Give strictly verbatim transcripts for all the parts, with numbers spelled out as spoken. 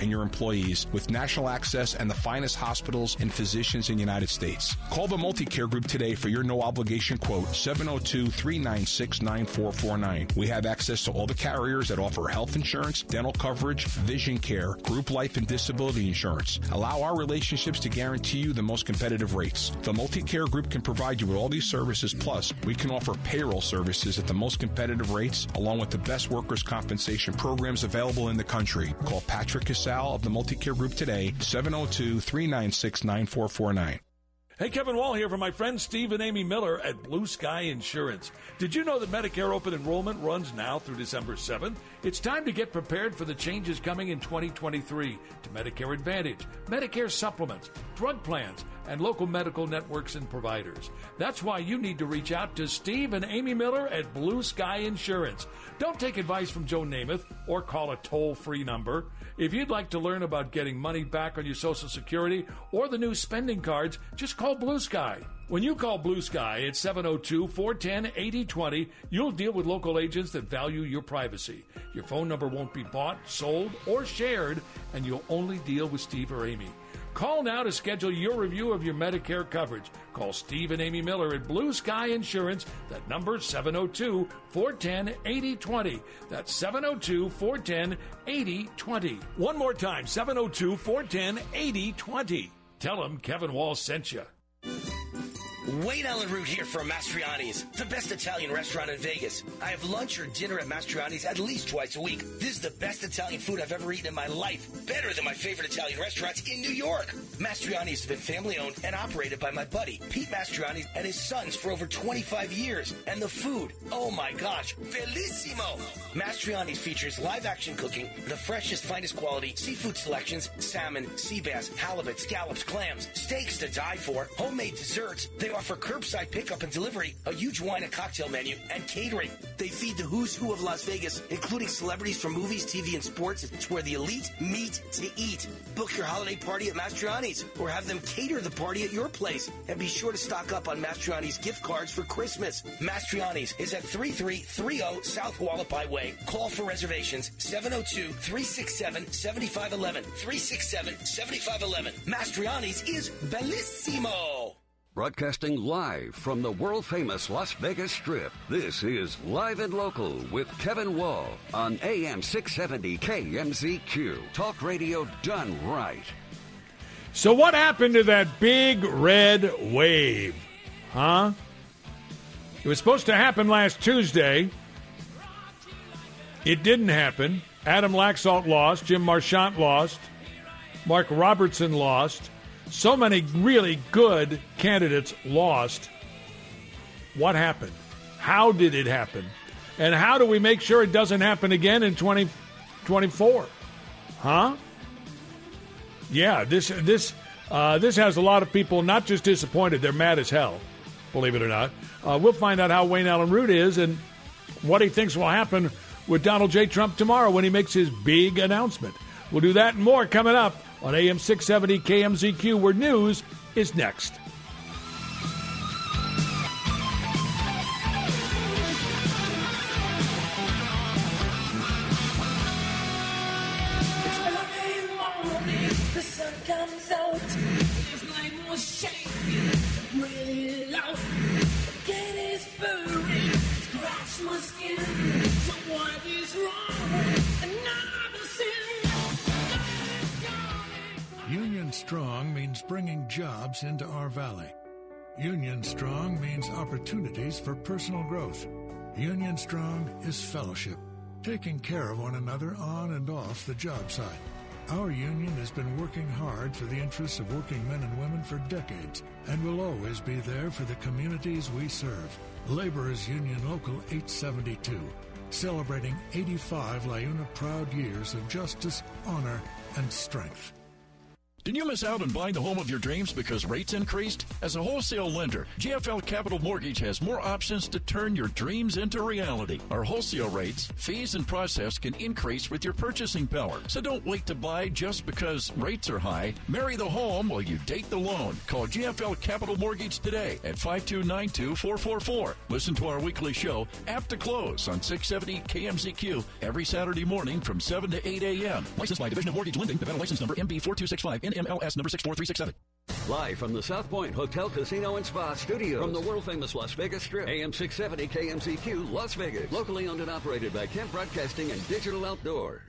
and your employees with national access and the finest hospitals and physicians in the United States. Call the Multicare Group today for your no-obligation quote, seven oh two, three nine six, nine four four nine. We have access to all the carriers that offer health insurance, dental coverage, vision care, group life and disability insurance. Allow our relationships to guarantee you the most competitive rates. The Multicare Group can provide you with all these services, plus we can offer payroll services at the most competitive rates, along with the best workers' compensation programs available in the country. Call Patrick Casal of the Multicare Group today, seven oh two, three nine six, nine four four nine. Hey, Kevin Wall here from my friends Steve and Amy Miller at Blue Sky Insurance. Did you know that Medicare open enrollment runs now through December seventh? It's time to get prepared for the changes coming in twenty twenty-three to Medicare Advantage, Medicare supplements, drug plans, and local medical networks and providers. That's why you need to reach out to Steve and Amy Miller at Blue Sky Insurance. Don't take advice from Joe Namath or call a toll-free number. If you'd like to learn about getting money back on your Social Security or the new spending cards, just call Blue Sky. When you call Blue Sky at seven oh two, four one zero, eight oh two zero, you'll deal with local agents that value your privacy. Your phone number won't be bought, sold, or shared, and you'll only deal with Steve or Amy. Call now to schedule your review of your Medicare coverage. Call Steve and Amy Miller at Blue Sky Insurance. That number is seven oh two, four one zero, eight oh two zero. That's seven oh two, four one zero, eight oh two zero. One more time, seven oh two, four one zero, eight oh two zero. Tell them Kevin Wall sent you. Wayne Allen Root here from Mastriani's, the best Italian restaurant in Vegas. I have lunch or dinner at Mastriani's at least twice a week. This is the best Italian food I've ever eaten in my life. Better than my favorite Italian restaurants in New York. Mastriani's has been family owned and operated by my buddy, Pete Mastriani, and his sons for over twenty-five years. And the food, oh my gosh, bellissimo. Mastriani's features live action cooking, the freshest, finest quality seafood selections, salmon, sea bass, halibut, scallops, clams, steaks to die for, homemade desserts. They offer curbside pickup and delivery, a huge wine and cocktail menu, and catering. They feed the who's who of Las Vegas, including celebrities from movies, T V, and sports. It's where the elite meet to eat. Book your holiday party at Mastriani's, or have them cater the party at your place. And be sure to stock up on Mastriani's gift cards for Christmas. Mastriani's is at thirty-three thirty South Wallapai Way. Call for reservations, seven oh two, three six seven, seven five one one, three six seven, seven five one one. Mastriani's is bellissimo. Broadcasting live from the world-famous Las Vegas Strip, this is Live and Local with Kevin Wall on A M six seventy K M Z Q. Talk radio done right. So what happened to that big red wave? Huh? It was supposed to happen last Tuesday. It didn't happen. Adam Laxalt lost. Jim Marchant lost. Mark Robertson lost. So many really good candidates lost. What happened? How did it happen? And how do we make sure it doesn't happen again in twenty twenty-four? Huh? Yeah, this this uh, this has a lot of people not just disappointed, they're mad as hell, believe it or not. Uh, we'll find out how Wayne Allen Root is and what he thinks will happen with Donald J. Trump tomorrow when he makes his big announcement. We'll do that and more coming up on A M six seventy K M Z Q, where news is next. It's early morning, the sun comes out. His name was shaking really loud. Gettysburg, scratch my skin. So what is wrong? Another sin. Union Strong means bringing jobs into our valley. Union Strong means opportunities for personal growth. Union Strong is fellowship, taking care of one another on and off the job site. Our union has been working hard for the interests of working men and women for decades and will always be there for the communities we serve. Laborers Union Local eight seventy-two, celebrating eighty-five LiUNA proud years of justice, honor, and strength. Did you miss out on buying the home of your dreams because rates increased? As a wholesale lender, G F L Capital Mortgage has more options to turn your dreams into reality. Our wholesale rates, fees, and process can increase with your purchasing power. So don't wait to buy just because rates are high. Marry the home while you date the loan. Call G F L Capital Mortgage today at five two nine two, four four four. Listen to our weekly show, Apt to Close, on six seventy K M Z Q every Saturday morning from seven to eight a.m. Licensed by Division of Mortgage Lending. Nevada license number M B four two six five. N M L S number six four three six seven. Live from the South Point Hotel, Casino, and Spa Studios. From the world-famous Las Vegas Strip. A M six seventy K M Z Q, Las Vegas. Locally owned and operated by Kemp Broadcasting and Digital Outdoor.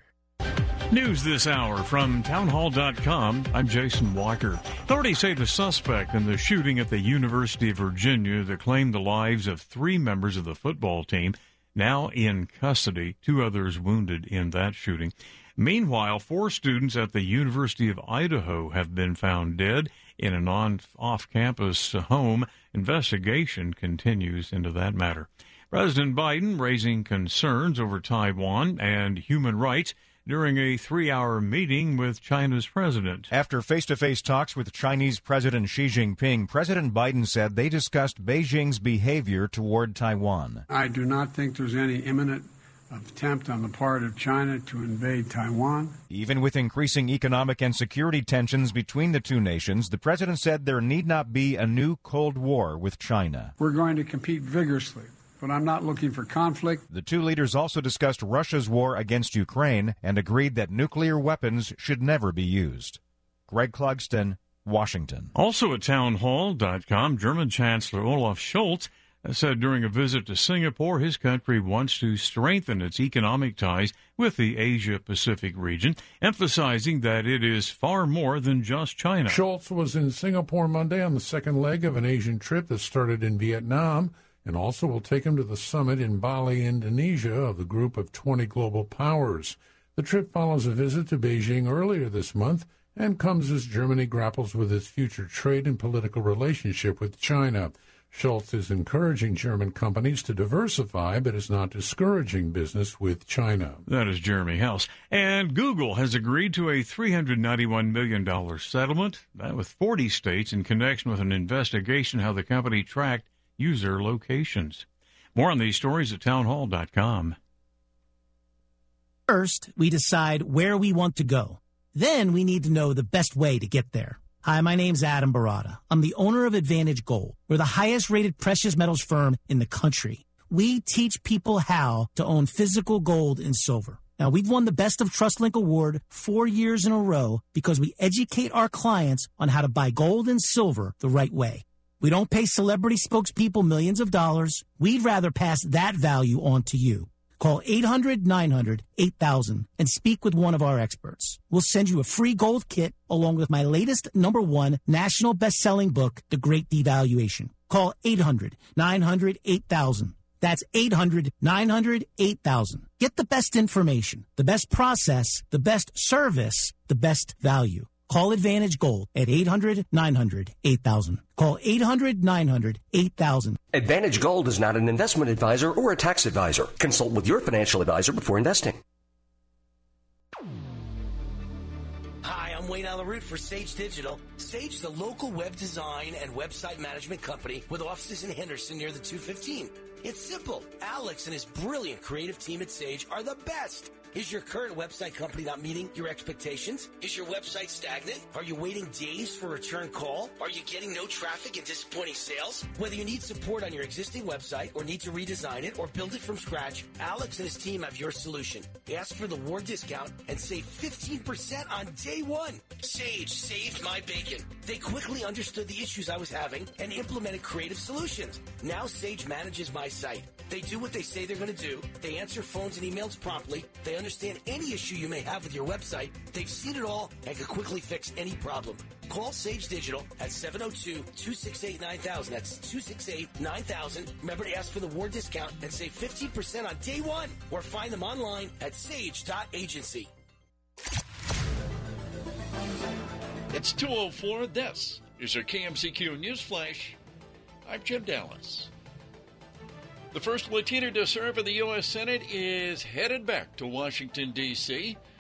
News this hour from townhall dot com. I'm Jason Walker. Authorities say the suspect in the shooting at the University of Virginia that claimed the lives of three members of the football team now in custody. Two others wounded in that shooting. Meanwhile, four students at the University of Idaho have been found dead in an on, off-campus home. Investigation continues into that matter. President Biden raising concerns over Taiwan and human rights during a three-hour meeting with China's president. After face-to-face talks with Chinese President Xi Jinping, President Biden said they discussed Beijing's behavior toward Taiwan. I do not think there's any imminent attempt on the part of China to invade Taiwan. Even with increasing economic and security tensions between the two nations, the president said there need not be a new Cold War with China. We're going to compete vigorously, but I'm not looking for conflict. The two leaders also discussed Russia's war against Ukraine and agreed that nuclear weapons should never be used. Greg Clugston, Washington. Also at townhall dot com, German Chancellor Olaf Scholz said during a visit to Singapore his country wants to strengthen its economic ties with the Asia-Pacific region, emphasizing that it is far more than just China. Scholz was in Singapore Monday on the second leg of an Asian trip that started in Vietnam and also will take him to the summit in Bali, Indonesia, of the group of twenty global powers. The trip follows a visit to Beijing earlier this month and comes as Germany grapples with its future trade and political relationship with China. Scholz is encouraging German companies to diversify, but is not discouraging business with China. That is Jeremy House. And Google has agreed to a three hundred ninety-one million dollars settlement that with forty states in connection with an investigation how the company tracked user locations. More on these stories at townhall dot com. First, we decide where we want to go. Then we need to know the best way to get there. Hi, my name's Adam Barada. I'm the owner of Advantage Gold. We're the highest-rated precious metals firm in the country. We teach people how to own physical gold and silver. Now, we've won the Best of TrustLink Award four years in a row because we educate our clients on how to buy gold and silver the right way. We don't pay celebrity spokespeople millions of dollars. We'd rather pass that value on to you. Call eight hundred, nine hundred, eight thousand and speak with one of our experts. We'll send you a free gold kit along with my latest number one national best-selling book, The Great Devaluation. Call eight hundred, nine hundred, eight thousand. That's eight hundred, nine hundred, eight thousand. Get the best information, the best process, the best service, the best value. Call Advantage Gold at eight hundred, nine hundred, eight thousand. Call eight hundred, nine hundred, eight thousand. Advantage Gold is not an investment advisor or a tax advisor. Consult with your financial advisor before investing. Hi, I'm Wayne Alaroot for Sage Digital. Sage, the local web design and website management company with offices in Henderson near the two fifteen. It's simple. Alex and his brilliant creative team at Sage are the best. Is your current website company not meeting your expectations? Is your website stagnant? Are you waiting days for a return call? Are you getting no traffic and disappointing sales? Whether you need support on your existing website or need to redesign it or build it from scratch, Alex and his team have your solution. Ask for the war discount and save fifteen percent on day one. Sage saved my bacon. They quickly understood the issues I was having and implemented creative solutions. Now Sage manages my site. They do what they say they're going to do. They answer phones and emails promptly. They understand any issue you may have with your website. They've seen it all and can quickly fix any problem. Call Sage Digital at seven oh two, two six eight, nine thousand. That's two six eight, nine thousand. Remember to ask for the war discount and save fifteen percent on day one. Or find them online at sage dot agency. It's two oh four. This is your K M Z Q News Flash. I'm Jim Dallas. The first Latino to serve in the U S Senate is headed back to Washington, D C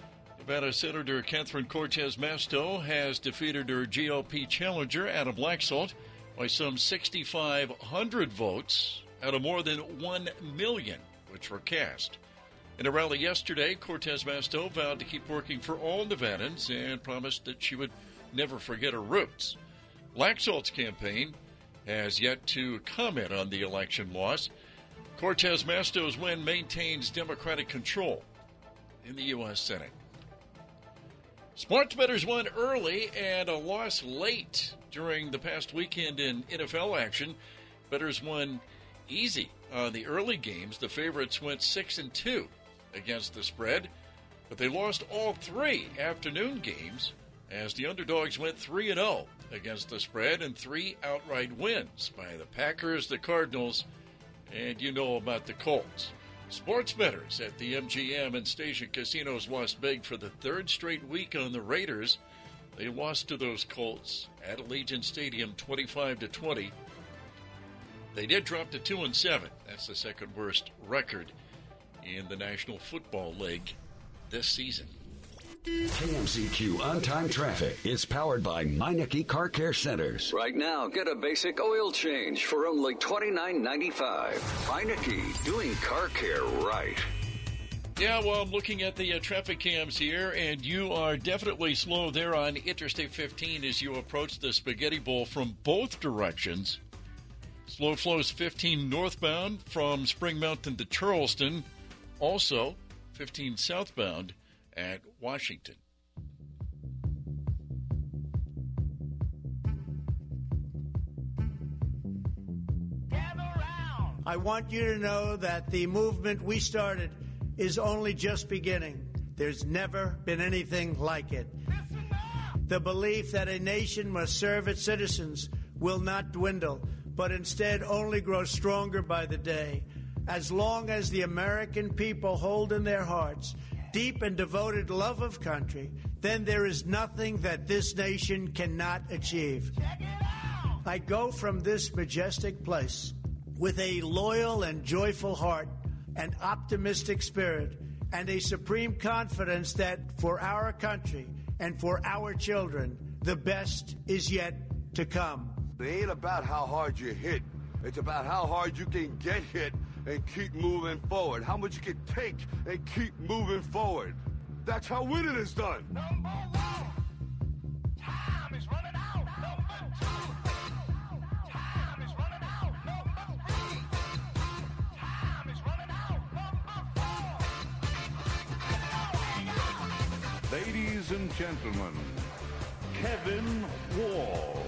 Nevada Senator Catherine Cortez Masto has defeated her G O P challenger, Adam Laxalt, by some sixty-five hundred votes out of more than one million, which were cast. In a rally yesterday, Cortez Masto vowed to keep working for all Nevadans and promised that she would never forget her roots. Laxalt's campaign has yet to comment on the election loss. Cortez Masto's win maintains Democratic control in the U S Senate. Sports bettors won early and a loss late during the past weekend in N F L action. Bettors won easy on the early games. The favorites went six and two against the spread, but they lost all three afternoon games as the underdogs went three and oh against the spread and three outright wins by the Packers, the Cardinals, and you know about the Colts. Sports bettors at the M G M and Station Casinos lost big for the third straight week on the Raiders. They lost to those Colts at Allegiant Stadium twenty-five to twenty. They did drop to two and seven. That's the second worst record in the National Football League this season. K M Z Q On-Time Traffic is powered by Meineke Car Care Centers. Right now, get a basic oil change for only twenty-nine ninety-five. Meineke, doing car care right. Yeah, well, I'm looking at the uh, traffic cams here, and you are definitely slow there on Interstate fifteen as you approach the Spaghetti Bowl from both directions. Slow flows fifteen northbound from Spring Mountain to Charleston. Also, fifteen southbound at Washington. I want you to know that the movement we started is only just beginning. There's never been anything like it. The belief that a nation must serve its citizens will not dwindle, but instead only grow stronger by the day. As long as the American people hold in their hearts deep and devoted love of country, then there is nothing that this nation cannot achieve. I go from this majestic place with a loyal and joyful heart, an optimistic spirit, and a supreme confidence that for our country and for our children, the best is yet to come. It ain't about how hard you hit. It's about how hard you can get hit and keep moving forward. How much you can take and keep moving forward. That's how winning is done. Number one. Time is running out. Number two. Time is running out. Number three. Time is running out. Number four. Ladies and gentlemen, Kevin Wall.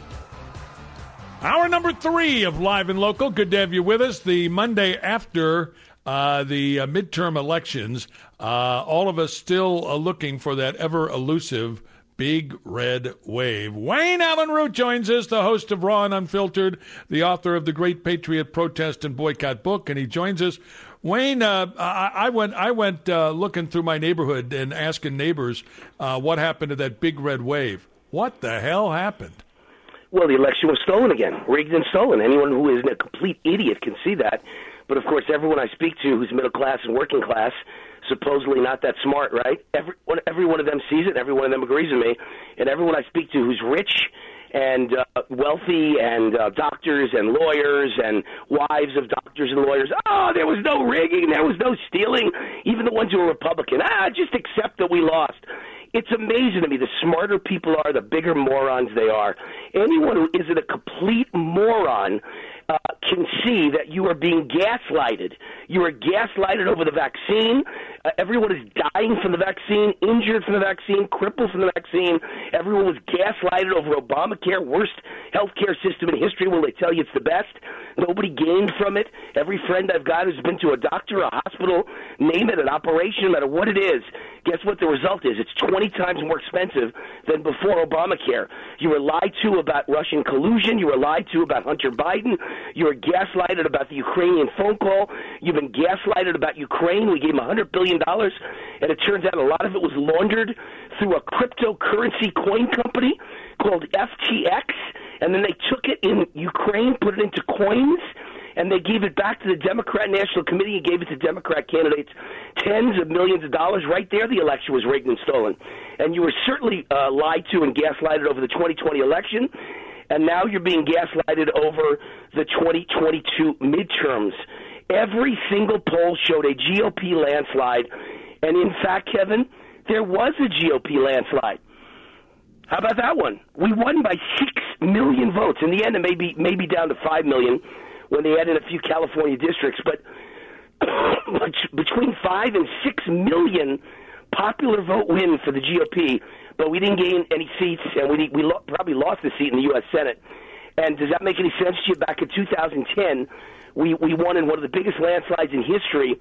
Hour number three of Live and Local. Good to have you with us. The Monday after uh, the uh, midterm elections, uh, all of us still uh, looking for that ever-elusive big red wave. Wayne Allen Root joins us, the host of Raw and Unfiltered, the author of the Great Patriot Protest and Boycott book, and he joins us. Wayne, uh, I, I went I went uh, looking through my neighborhood and asking neighbors uh, what happened to that big red wave. What the hell happened? Well, the election was stolen again, rigged and stolen. Anyone who isn't a complete idiot can see that. But, of course, everyone I speak to who's middle class and working class, supposedly not that smart, right? Every, every one of them sees it, every one of them agrees with me. And everyone I speak to who's rich and uh, wealthy and uh, doctors and lawyers and wives of doctors and lawyers, oh, there was no rigging, there was no stealing. Even the ones who are Republican, ah, just accept that we lost. It's amazing to me. The smarter people are, the bigger morons they are. Anyone who isn't a complete moron uh, can see that you are being gaslighted. You are gaslighted over the vaccine. Uh, everyone is dying from the vaccine, injured from the vaccine, crippled from the vaccine. Everyone was gaslighted over Obamacare, worst healthcare system in history where they tell you it's the best. Nobody gained from it. Every friend I've got who's been to a doctor, a hospital, name it, an operation, no matter what it is, guess what the result is? It's twenty times more expensive than before Obamacare. You were lied to about Russian collusion. You were lied to about Hunter Biden. You were gaslighted about the Ukrainian phone call. You've been gaslighted about Ukraine. We gave them one hundred billion dollars, and it turns out a lot of it was laundered through a cryptocurrency coin company called F T X, and then they took it in Ukraine, put it into coins, and they gave it back to the Democrat National Committee and gave it to Democrat candidates. Tens of millions of dollars. Right there, the election was rigged and stolen. And you were certainly uh, lied to and gaslighted over the twenty twenty election, and now you're being gaslighted over the twenty twenty-two midterms. Every single poll showed a G O P landslide, and in fact, Kevin, there was a G O P landslide. How about that one? We won by six million votes. In the end, it may be, maybe down to five million when they added a few California districts, but between five and six million popular vote win for the G O P, but we didn't gain any seats, and we we lo- probably lost a seat in the U S Senate. And does that make any sense to you? Back in two thousand ten, we, we won in one of the biggest landslides in history.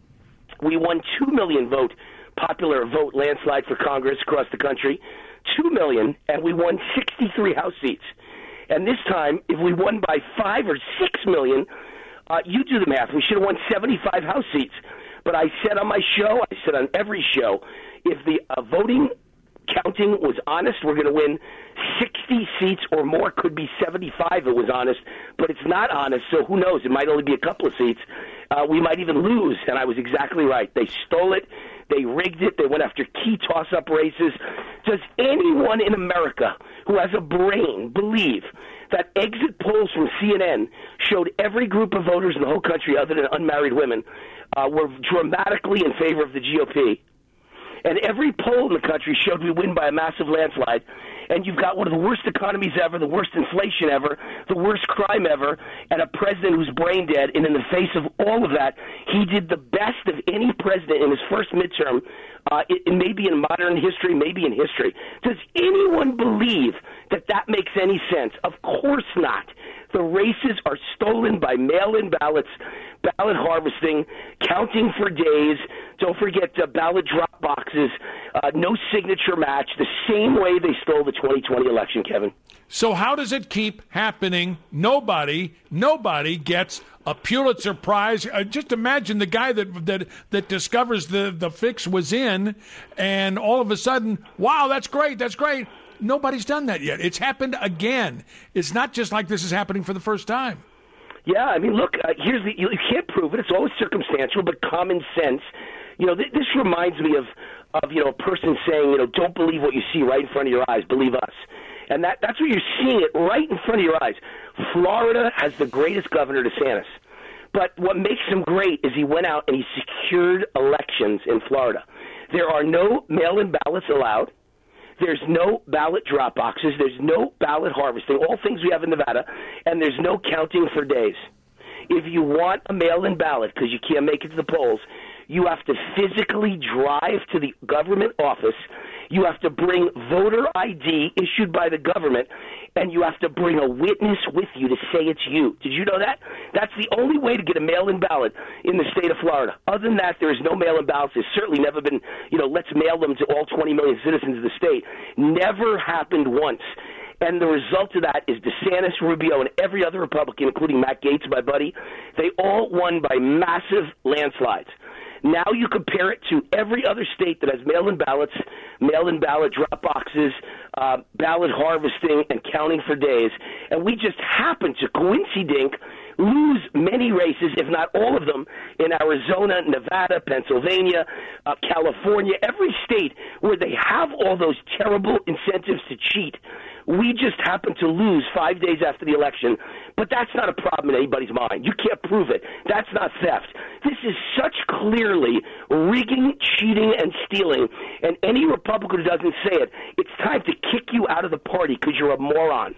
We won two million vote popular vote landslide for Congress across the country, two million, and we won sixty-three House seats. And this time, if we won by five or six million, uh, you do the math. We should have won seventy-five House seats. But I said on my show, I said on every show, if the uh, voting counting was honest, we're going to win sixty seats or more. Could be seventy-five if it was honest, but it's not honest, so who knows? It might only be a couple of seats. Uh, we might even lose, and I was exactly right. They stole it. They rigged it. They went after key toss-up races. Does anyone in America who has a brain believe that exit polls from C N N showed every group of voters in the whole country, other than unmarried women, uh, were dramatically in favor of the G O P? And every poll in the country showed we win by a massive landslide. And you've got one of the worst economies ever, the worst inflation ever, the worst crime ever, and a president who's brain dead. And in the face of all of that, he did the best of any president in his first midterm, uh, it, it maybe in modern history, maybe in history. Does anyone believe that that makes any sense? Of course not. The races are stolen by mail-in ballots, ballot harvesting, counting for days. Don't forget uh, ballot drop boxes, uh, no signature match, the same way they stole the twenty twenty election, Kevin. So how does it keep happening? Nobody, nobody gets a Pulitzer Prize. Uh, just imagine the guy that that that discovers the, the fix was in, and all of a sudden, wow, that's great, that's great. Nobody's done that yet. It's happened again. It's not just like this is happening for the first time. Yeah, I mean, look, uh, here's the, you can't prove it. It's always circumstantial, but common sense. You know, th- this reminds me of, of, you know, a person saying, you know, don't believe what you see right in front of your eyes, believe us. And that that's what you're seeing it right in front of your eyes. Florida has the greatest governor, DeSantis. But what makes him great is he went out and he secured elections in Florida. There are no mail-in ballots allowed. There's no ballot drop boxes. There's no ballot harvesting, all things we have in Nevada, and there's no counting for days. If you want a mail-in ballot because you can't make it to the polls, you have to physically drive to the government office. You have to bring voter I D issued by the government, and you have to bring a witness with you to say it's you. Did you know that? That's the only way to get a mail-in ballot in the state of Florida. Other than that, there is no mail-in ballots. There's certainly never been, you know, let's mail them to all twenty million citizens of the state. Never happened once. And the result of that is DeSantis, Rubio, and every other Republican, including Matt Gaetz, my buddy, they all won by massive landslides. Now you compare it to every other state that has mail-in ballots, mail-in ballot drop boxes, uh, ballot harvesting, and counting for days, and we just happen to, coincidink, lose many races, if not all of them, in Arizona, Nevada, Pennsylvania, uh, California, every state where they have all those terrible incentives to cheat. We just happen to lose five days after the election, but that's not a problem in anybody's mind. You can't prove it. That's not theft. This is such clearly rigging, cheating, and stealing, and any Republican who doesn't say it, it's time to kick you out of the party because you're a moron.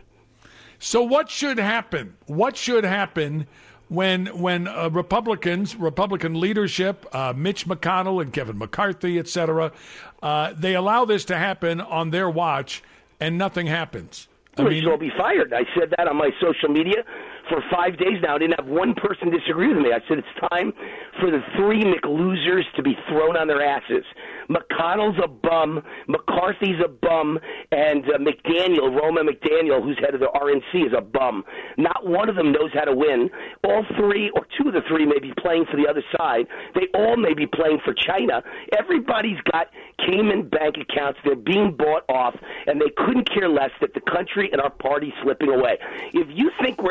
So what should happen? What should happen when when uh, Republicans, Republican leadership, uh, Mitch McConnell and Kevin McCarthy, et cetera, uh, they allow this to happen on their watch and nothing happens? I Well, mean, they should all be fired. I said that on my social media for five days now. I didn't have one person disagree with me. I said it's time for the three McLosers to be thrown on their asses. McConnell's a bum, McCarthy's a bum, and uh, McDaniel, Roma McDaniel, who's head of the R N C, is a bum. Not one of them knows how to win. All three, or two of the three, may be playing for the other side. They all may be playing for China. Everybody's got Cayman bank accounts. They're being bought off, and they couldn't care less that the country and our party's slipping away. If you think we're ever going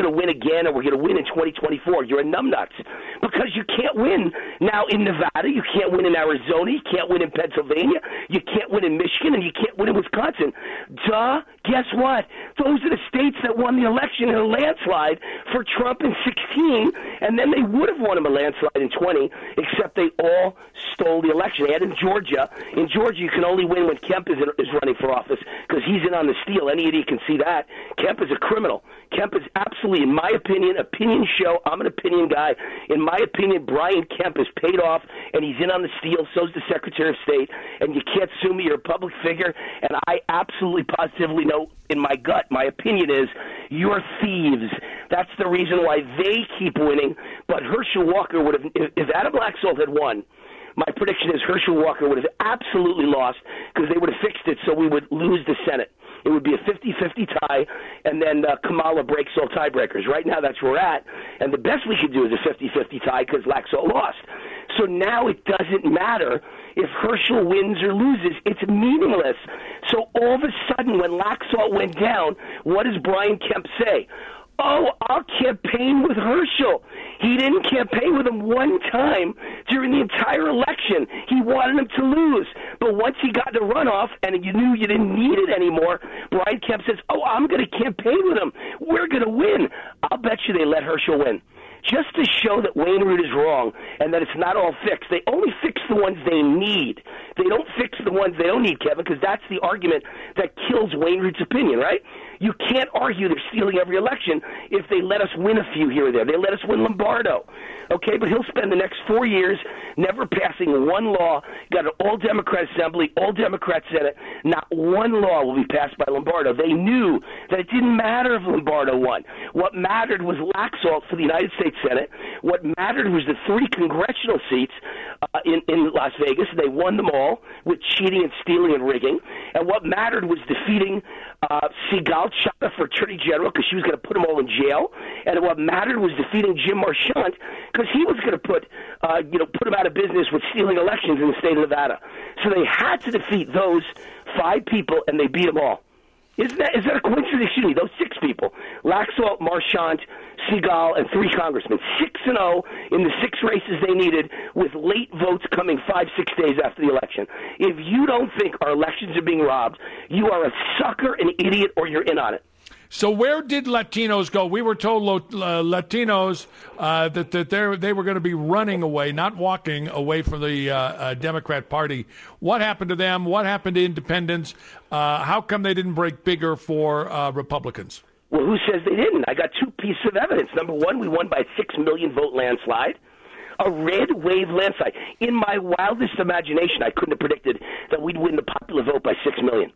going to win again or we're going to win in twenty twenty-four. You're a numbnuts because you can't win now in Nevada. You can't win in Arizona. You can't win in Pennsylvania. You can't win in Michigan, and you can't win in Wisconsin. Duh. Guess what? Those are the states that won the election in a landslide for Trump in sixteen, and then they would have won him a landslide in twenty, except they all stole the election. They had in Georgia. In Georgia, you can only win when Kemp is, in, is running for office because he's in on the steal. Any idiot can see that. Kemp is a criminal. Kemp is absolutely, in my opinion, opinion show. I'm an opinion guy. In my opinion, Brian Kemp is paid off, and he's in on the steal. So's the Secretary of State, and you can't sue me. You're a public figure, and I absolutely positively know in my gut, my opinion is you're thieves. That's the reason why they keep winning. But Herschel Walker would have, if, if Adam Laxalt had won, my prediction is Herschel Walker would have absolutely lost because they would have fixed it so we would lose the Senate. It would be a fifty-fifty tie, and then uh, Kamala breaks all tiebreakers. Right now, that's where we're at, and the best we could do is a fifty-fifty tie because Laxalt lost. So now it doesn't matter if Herschel wins or loses. It's meaningless. So all of a sudden, when Laxalt went down, what does Brian Kemp say? Oh, I'll campaign with Herschel. He didn't campaign with him one time during the entire election. He wanted him to lose. But once he got the runoff and you knew you didn't need it anymore, Brian Kemp says, oh, I'm going to campaign with him. We're going to win. I'll bet you they let Herschel win. Just to show that Wayne Root is wrong and that it's not all fixed. They only fix the ones they need. They don't fix the ones they don't need, Kevin, because that's the argument that kills Wayne Root's opinion, right? You can't argue they're stealing every election if they let us win a few here or there. They let us win Lombardo, okay? But he'll spend the next four years never passing one law, got an all-Democrat Assembly, all-Democrat Senate. Not one law will be passed by Lombardo. They knew that it didn't matter if Lombardo won. What mattered was Laxalt for the United States Senate. What mattered was the three congressional seats uh, in, in Las Vegas. They won them all with cheating and stealing and rigging. And what mattered was defeating uh, Segal Chapa for Attorney General because she was going to put them all in jail. And what mattered was defeating Jim Marchant because he was going to put, uh, you know, put him out of business with stealing elections in the state of Nevada. So they had to defeat those five people, and they beat them all. Isn't that, is that a coincidence? Excuse me, those six people, Laxalt, Marchant, Segal, and three congressmen, six and oh in the six races they needed with late votes coming five, six days after the election. If you don't think our elections are being robbed, you are a sucker, an idiot, or you're in on it. So where did Latinos go? We were told uh, Latinos uh, that, that they were going to be running away, not walking away from the uh, uh, Democrat Party. What happened to them? What happened to independents? Uh, how come they didn't break bigger for uh, Republicans? Well, who says they didn't? I got two pieces of evidence. Number one, we won by a six million vote landslide. A red wave landslide. In my wildest imagination, I couldn't have predicted that we'd win the popular vote by six million.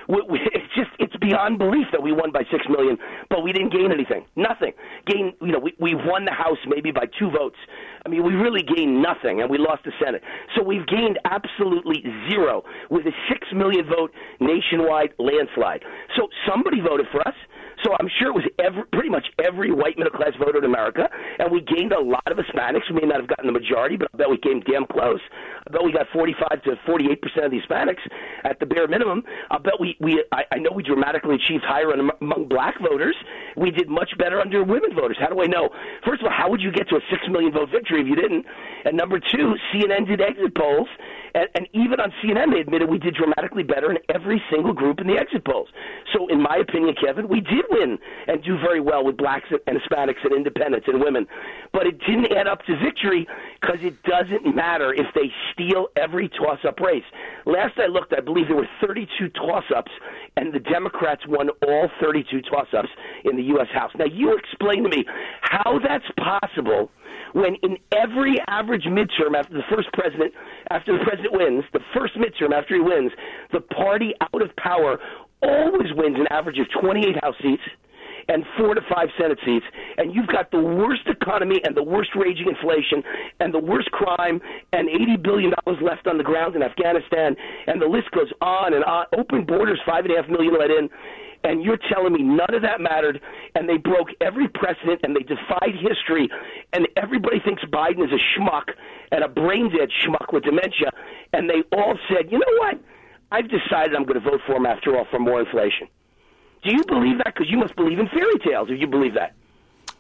It's just, it's beyond belief that we won by six million, but we didn't gain anything. Nothing. Gain, you know, we, we won the House maybe by two votes. I mean, we really gained nothing, and we lost the Senate. So we've gained absolutely zero with a six million vote nationwide landslide. So somebody voted for us. So I'm sure it was every, pretty much every white middle-class voter in America, and we gained a lot of Hispanics. We may not have gotten the majority, but I bet we came damn close. I bet we got forty-five to forty-eight percent of the Hispanics at the bare minimum. I bet we, we I, I know we dramatically achieved higher among black voters. We did much better under women voters. How do I know? First of all, how would you get to a six million vote victory if you didn't? And number two, C N N did exit polls, and, and even on C N N they admitted we did dramatically better in every single group in the exit polls. So in my opinion, Kevin, we did win and do very well with blacks and Hispanics and independents and women. But it didn't add up to victory because it doesn't matter if they steal every toss-up race. Last I looked, I believe there were thirty-two toss-ups, and the Democrats won all thirty-two toss-ups in the U S House. Now, you explain to me how that's possible when in every average midterm after the first president, after the president wins, the first midterm after he wins, the party out of power always wins an average of twenty-eight House seats and four to five Senate seats, and you've got the worst economy and the worst raging inflation and the worst crime and eighty billion dollars left on the ground in Afghanistan, and the list goes on and on. Open borders, five and a half million let in, and you're telling me none of that mattered, and they broke every precedent, and they defied history, and everybody thinks Biden is a schmuck and a brain-dead schmuck with dementia, and they all said, you know what? I've decided I'm going to vote for him after all for more inflation. Do you believe that? Because you must believe in fairy tales if you believe that.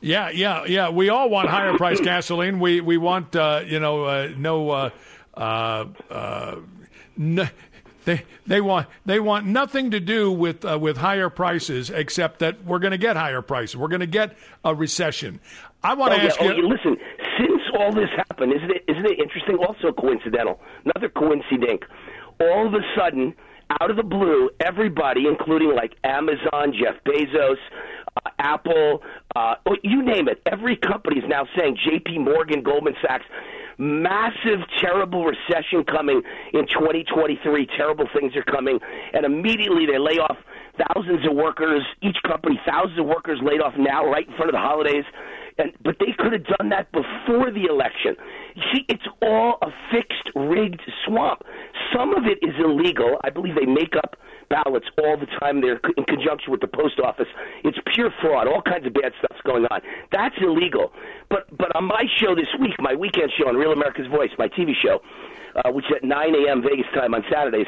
Yeah, yeah, yeah. We all want higher price gasoline. We we want uh, you know uh, no uh, uh, uh, no, they they want they want nothing to do with uh, with higher prices except that we're going to get higher prices. We're going to get a recession. I want to oh, ask yeah, you. Oh, listen, since all this happened, isn't it isn't it interesting? Also coincidental. Another coincidence. All of a sudden, out of the blue, everybody, including like Amazon, Jeff Bezos, uh, Apple, uh, you name it, every company is now saying, J P Morgan, Goldman Sachs, massive, terrible recession coming in twenty twenty-three. Terrible things are coming. And immediately they lay off thousands of workers. Each company, thousands of workers laid off now right in front of the holidays. And, but they could have done that before the election. You see, it's all a fixed, rigged swamp. Some of it is illegal. I believe they make up ballots all the time. They're in conjunction with the post office. It's pure fraud. All kinds of bad stuff's going on. That's illegal. But but on my show this week, my weekend show on Real America's Voice, my T V show, uh, which is at nine a.m. Vegas time on Saturdays,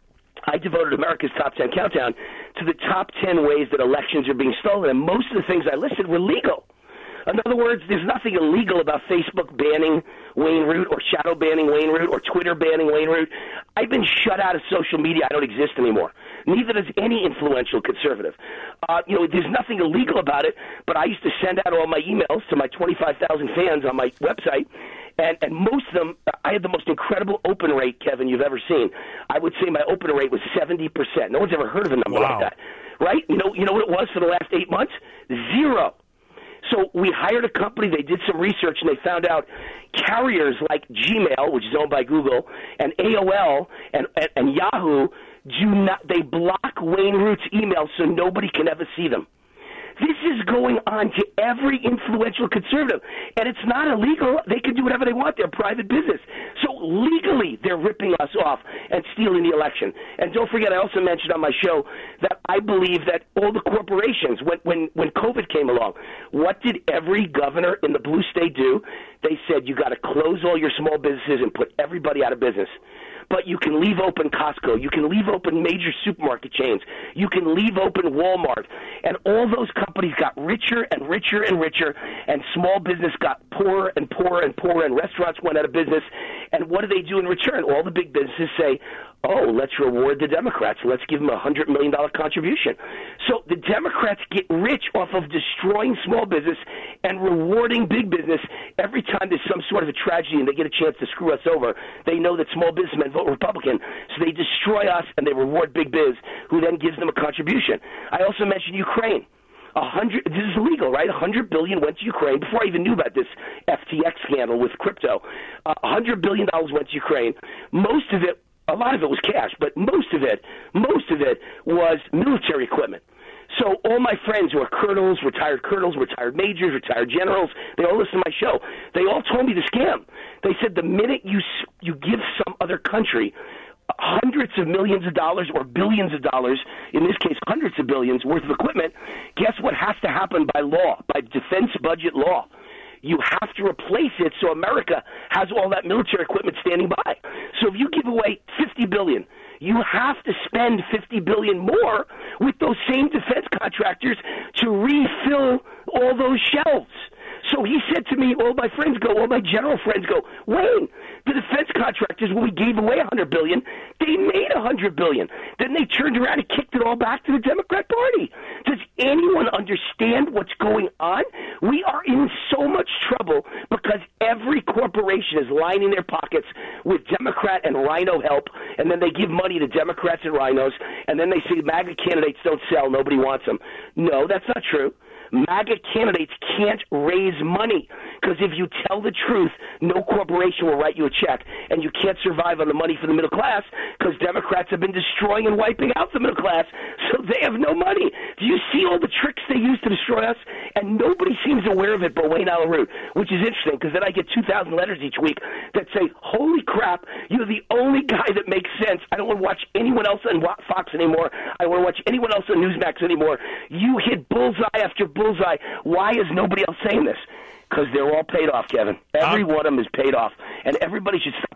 I devoted America's Top ten Countdown to the top ten ways that elections are being stolen. And most of the things I listed were legal. In other words, there's nothing illegal about Facebook banning Wayne Root or shadow banning Wayne Root or Twitter banning Wayne Root. I've been shut out of social media. I don't exist anymore. Neither does any influential conservative. Uh, you know, there's nothing illegal about it, but I used to send out all my emails to my twenty-five thousand fans on my website, and, and most of them, I had the most incredible open rate, Kevin, you've ever seen. I would say my open rate was seventy percent. No one's ever heard of a number wow. like that, right? You know, you know what it was for the last eight months? Zero. So we hired a company, they did some research, and they found out carriers like Gmail, which is owned by Google, and A O L and, and, and Yahoo, do not, they block Wayne Root's emails so nobody can ever see them. This is going on to every influential conservative, and it's not illegal. They can do whatever they want. They're private business. So legally, they're ripping us off and stealing the election. And don't forget, I also mentioned on my show that I believe that all the corporations, when, when, when COVID came along, what did every governor in the blue state do? They said, you got to close all your small businesses and put everybody out of business. But you can leave open Costco. You can leave open major supermarket chains. You can leave open Walmart. And all those companies got richer and richer and richer, and small business got poorer and poorer and poorer, and restaurants went out of business. And what do they do in return? All the big businesses say, oh, let's reward the Democrats. Let's give them a one hundred million dollars contribution. So the Democrats get rich off of destroying small business and rewarding big business. Every time there's some sort of a tragedy and they get a chance to screw us over, they know that small businessmen vote Republican. So they destroy us and they reward big biz, who then gives them a contribution. I also mentioned Ukraine. A hundred. This is illegal, right? A hundred billion went to Ukraine before I even knew about this F T X scandal with crypto. A uh, hundred billion dollars went to Ukraine. Most of it, a lot of it was cash, but most of it, most of it was military equipment. So all my friends who are colonels, retired colonels, retired majors, retired generals, they all listen to my show. They all told me the scam. They said the minute you you give some other country hundreds of millions of dollars or billions of dollars, in this case hundreds of billions worth of equipment, guess what has to happen by law, by defense budget law? You have to replace it so America has all that military equipment standing by. So if you give away fifty billion dollars, you have to spend fifty billion dollars more with those same defense contractors to refill all those shelves. So he said to me, all my friends go, all my general friends go, Wayne, the defense contractors, when we gave away one hundred billion dollars, they made one hundred billion dollars. Then they turned around and kicked it all back to the Democrat Party. Does anyone understand what's going on? We are in so much trouble because every corporation is lining their pockets with Democrat and Rhino help, and then they give money to Democrats and Rhinos, and then they say MAGA candidates don't sell, nobody wants them. No, that's not true. MAGA candidates can't raise money because if you tell the truth, no corporation will write you a check, and you can't survive on the money for the middle class because Democrats have been destroying and wiping out the middle class, so they have no money. Do you see all the tricks they use to destroy us? And nobody seems aware of it but Wayne Allyn Root, which is interesting because then I get two thousand letters each week that say, holy crap, you're the only guy that makes sense. I don't want to watch anyone else on Fox anymore. I don't want to watch anyone else on Newsmax anymore. You hit bullseye after bullseye. Why is nobody else saying this? Because they're all paid off, Kevin. Every um, one of them is paid off, and everybody should stop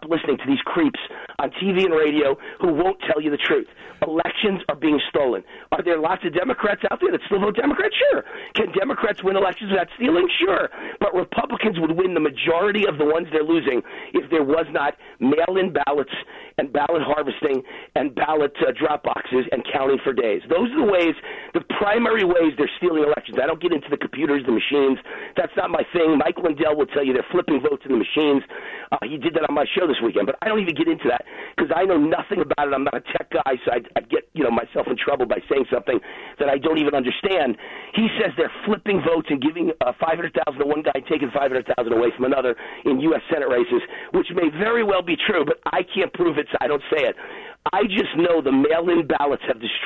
stop listening to these creeps on T V and radio who won't tell you the truth. Elections are being stolen. Are there lots of Democrats out there that still vote Democrat? Sure. Can Democrats win elections without stealing? Sure. But Republicans would win the majority of the ones they're losing if there was not mail-in ballots and ballot harvesting and ballot uh, drop boxes and counting for days. Those are the ways, the primary ways they're stealing elections. I don't get into the computers, the machines. That's not my thing. Mike Lindell will tell you they're flipping votes in the machines. Uh, he did that on my show this weekend, but I don't even get into that because I know nothing about it. I'm not a tech guy, so I'd, I'd get you know myself in trouble by saying something that I don't even understand. He says they're flipping votes and giving uh, five hundred thousand to one guy, taking five hundred thousand away from another in U S Senate races, which may very well be true, but I can't prove it, so I don't say it. I just know the mail-in ballots have destroyed